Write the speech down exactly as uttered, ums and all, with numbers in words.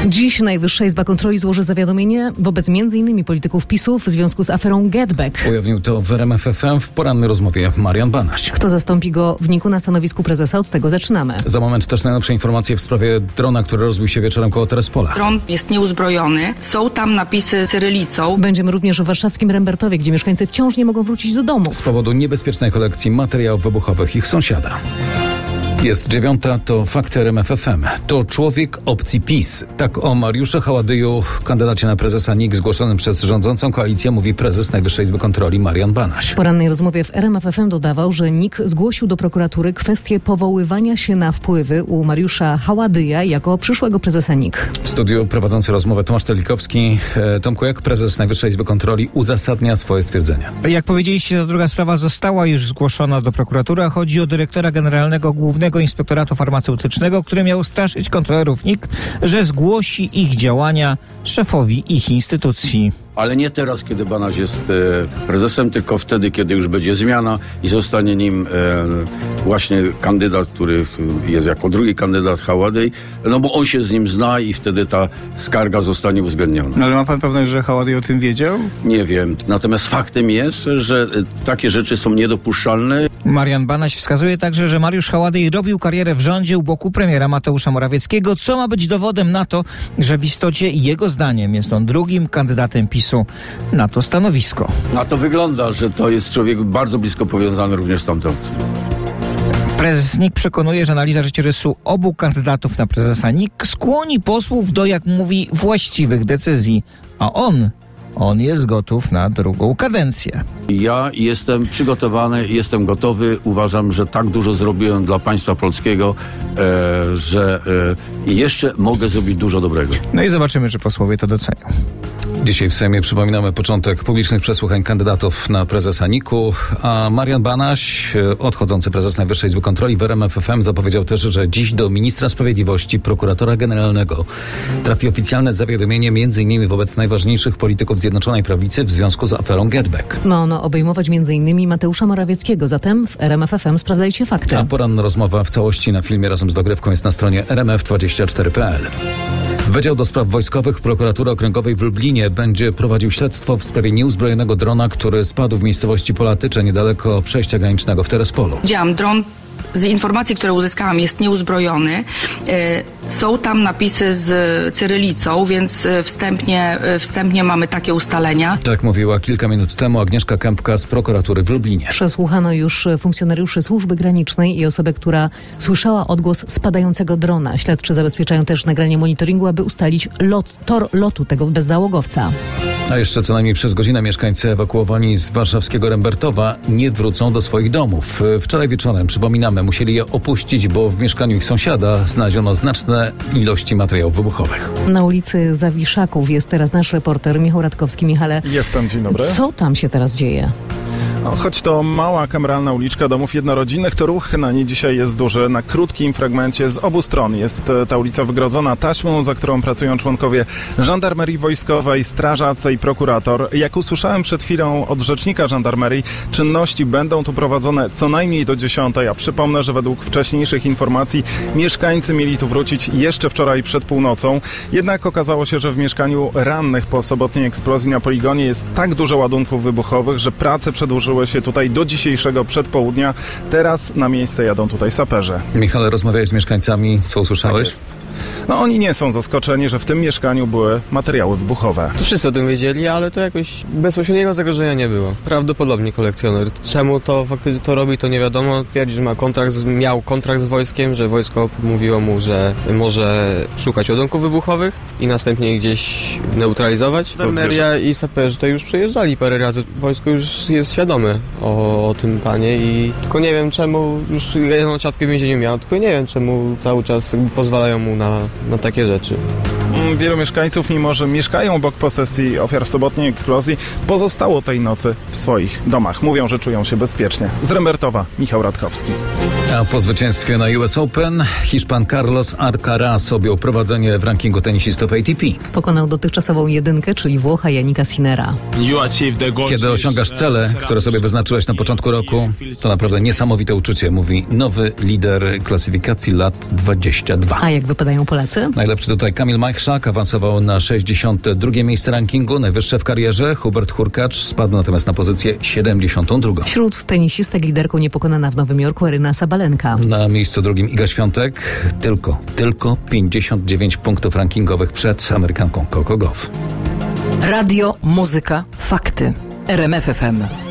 Dziś Najwyższa Izba Kontroli złoży zawiadomienie wobec między innymi polityków PiSu w związku z aferą Getback. Ujawnił to w R M F F M w porannej rozmowie Marian Banaś. Kto zastąpi go w Niku na stanowisku prezesa? Od tego zaczynamy. Za moment też najnowsze informacje w sprawie drona, który rozbił się wieczorem koło Terespola. Dron jest nieuzbrojony. Są tam napisy cyrylicą. Będziemy również w warszawskim Rembertowie, gdzie mieszkańcy wciąż nie mogą wrócić do domu. Z powodu niebezpiecznej kolekcji materiałów wybuchowych ich sąsiada. Jest dziewiąta, to fakty R M F F M. To człowiek opcji PiS. Tak o Mariuszu Haładyju, kandydacie na prezesa N I K zgłoszonym przez rządzącą koalicję, mówi prezes Najwyższej Izby Kontroli Marian Banaś. W porannej rozmowie w R M F F M dodawał, że N I K zgłosił do prokuratury kwestię powoływania się na wpływy u Mariusza Haładyja jako przyszłego prezesa N I K. W studiu prowadzący rozmowę Tomasz Telikowski. E, Tomku, jak prezes Najwyższej Izby Kontroli uzasadnia swoje stwierdzenia? Jak powiedzieliście, ta druga sprawa została już zgłoszona do prokuratury. Chodzi o dyrektora generalnego Głównego Inspektoratu Farmaceutycznego, który miał straszyć kontrolerów N I K, że zgłosi ich działania szefowi ich instytucji. Ale nie teraz, kiedy Banaś jest e, prezesem, tylko wtedy, kiedy już będzie zmiana i zostanie nim e, właśnie kandydat, który jest jako drugi kandydat Haładyj, no bo on się z nim zna i wtedy ta skarga zostanie uwzględniona. No ale ma pan pewność, że Haładyj o tym wiedział? Nie wiem. Natomiast faktem jest, że e, takie rzeczy są niedopuszczalne. Marian Banaś wskazuje także, że Mariusz Haładyj robił karierę w rządzie u boku premiera Mateusza Morawieckiego, co ma być dowodem na to, że w istocie jego zdaniem jest on drugim kandydatem PiSu na to stanowisko. Na to wygląda, że to jest człowiek bardzo blisko powiązany również z tamtą. Prezes N I K przekonuje, że analiza życiorysu obu kandydatów na prezesa N I K skłoni posłów do, jak mówi, właściwych decyzji, a on On jest gotów na drugą kadencję. Ja jestem przygotowany, jestem gotowy. Uważam, że tak dużo zrobiłem dla państwa polskiego, e, że e, jeszcze mogę zrobić dużo dobrego. No i zobaczymy, czy posłowie to docenią. Dzisiaj w Sejmie przypominamy początek publicznych przesłuchań kandydatów na prezesa N I K u, a Marian Banaś, odchodzący prezes Najwyższej Izby Kontroli w R M F F M, zapowiedział też, że dziś do ministra sprawiedliwości, prokuratora generalnego trafi oficjalne zawiadomienie między innymi wobec najważniejszych polityków Zjednoczonej Prawicy w związku z aferą Getback. Ma ono obejmować między innymi Mateusza Morawieckiego, zatem w R M F F M sprawdzajcie fakty. A poranna rozmowa w całości na filmie razem z dogrywką jest na stronie r m f dwadzieścia cztery kropka p l. Wydział do Spraw Wojskowych Prokuratury Okręgowej w Lublinie będzie prowadził śledztwo w sprawie nieuzbrojonego drona, który spadł w miejscowości Polatycze niedaleko przejścia granicznego w Terespolu. Widziałam dron. Z informacji, które uzyskałam, jest nieuzbrojony. Są tam napisy z cyrylicą, więc wstępnie, wstępnie mamy takie ustalenia. Tak mówiła kilka minut temu Agnieszka Kępka z prokuratury w Lublinie. Przesłuchano już funkcjonariuszy służby granicznej i osobę, która słyszała odgłos spadającego drona. Śledczy zabezpieczają też nagranie monitoringu, aby ustalić lot, tor lotu tego bezzałogowca. A jeszcze co najmniej przez godzinę mieszkańcy ewakuowani z warszawskiego Rembertowa nie wrócą do swoich domów. Wczoraj wieczorem, przypominamy, musieli je opuścić, bo w mieszkaniu ich sąsiada znaleziono znaczne ilości materiałów wybuchowych. Na ulicy Zawiszaków jest teraz nasz reporter Michał Radkowski. Michale, jestem, dzień dobry. Co tam się teraz dzieje? No, choć to mała, kameralna uliczka domów jednorodzinnych, to ruch na niej dzisiaj jest duży. Na krótkim fragmencie z obu stron jest ta ulica wygrodzona taśmą, za którą pracują członkowie żandarmerii wojskowej, strażacy i prokurator. Jak usłyszałem przed chwilą od rzecznika żandarmerii, czynności będą tu prowadzone co najmniej do dziesiątej, a przypomnę, że według wcześniejszych informacji mieszkańcy mieli tu wrócić jeszcze wczoraj przed północą. Jednak okazało się, że w mieszkaniu rannych po sobotniej eksplozji na poligonie jest tak dużo ładunków wybuchowych, że prace przedłużyły się tutaj do dzisiejszego przedpołudnia. Teraz na miejsce jadą tutaj saperze. Michale, rozmawiałeś z mieszkańcami. Co usłyszałeś? Tak jest. No oni nie są zaskoczeni, że w tym mieszkaniu były materiały wybuchowe. To wszyscy o tym wiedzieli, ale to jakoś bezpośredniego zagrożenia nie było. Prawdopodobnie kolekcjoner. Czemu to faktycznie to robi, to nie wiadomo. Twierdzi, że ma kontrakt z, miał kontrakt z wojskiem, że wojsko mówiło mu, że może szukać ładunków wybuchowych i następnie ich gdzieś neutralizować. Żandarmeria i saperzy to już przyjeżdżali parę razy. Wojsko już jest świadome o, o tym panie i tylko nie wiem czemu, już jedną ciastkę w więzieniu miał, tylko nie wiem czemu cały czas pozwalają mu na, na takie rzeczy. Wielu mieszkańców, mimo że mieszkają obok posesji ofiar sobotniej eksplozji, pozostało tej nocy w swoich domach. Mówią, że czują się bezpiecznie. Z Rembertowa, Michał Radkowski. A po zwycięstwie na U S Open Hiszpan Carlos Alcaraz objął prowadzenie w rankingu tenisistów A T P. Pokonał dotychczasową jedynkę, czyli Włocha Jannika Sinnera. Kiedy osiągasz cele, które sobie wyznaczyłeś na początku roku, to naprawdę niesamowite uczucie, mówi nowy lider klasyfikacji lat dwadzieścia dwa. A jak wypadają podają Polacy. Najlepszy tutaj Kamil Majchrzak awansował na sześćdziesiąte drugie miejsce rankingu, najwyższe w karierze. Hubert Hurkacz spadł natomiast na pozycję siedemdziesiątą drugą. Wśród tenisistek liderką niepokonana w Nowym Jorku Aryna Sabalenka. Na miejscu drugim Iga Świątek, tylko, tylko pięćdziesiąt dziewięć punktów rankingowych przed Amerykanką Coco Gauff. Radio, muzyka, fakty. R M F F M.